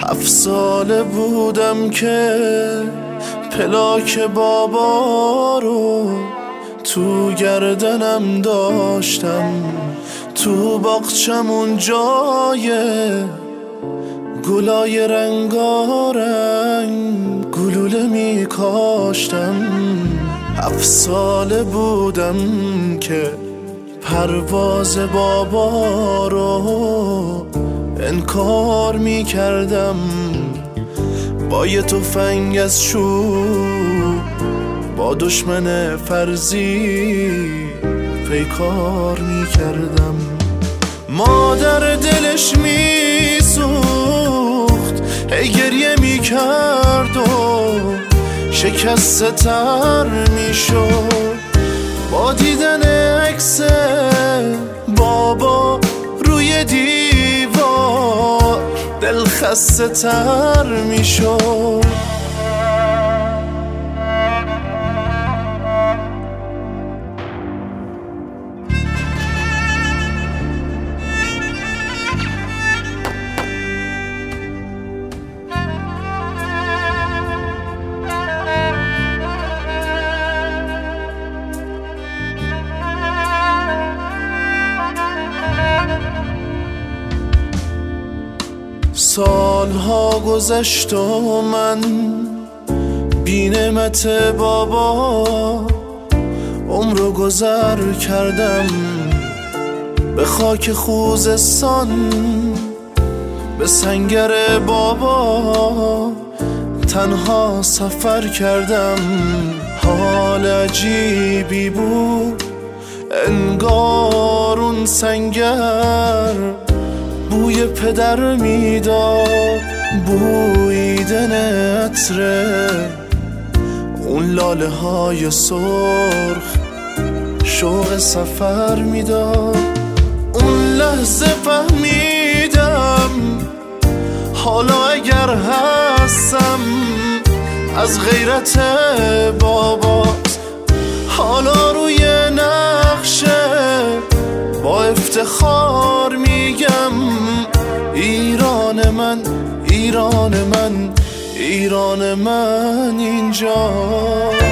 7 ساله بودم که پلاک بابا رو تو گردنم داشتم، تو باغچمون جای گلای رنگارنگ گلوله می کاشتم. 7 ساله بودم که پرواز بابا رو انکار می کردم، با یه تفنگ از چوب با دشمن فرضی پیکار می کردم. مادر دلش می سوخت، هی گریه می کرد و شکسته تر می شد با دیدن عکس بابا روی دیوار. دل خسته تر می شد. سالها گذشت و من بی نعمت بابا عمرو گذر کردم، به خاک خوزستان به سنگر بابا تنها سفر کردم. حال عجیبی بود، انگار اون سنگر بوی پدر میداد، بویدن عطر اون لاله های سرخ شوق سفر میداد. اون لحظه فهمیدم حالا اگر هستم از غیرت باباست، حالا روی نقشه با افتخار میگم ایران من، ایران من، ایران من اینجا.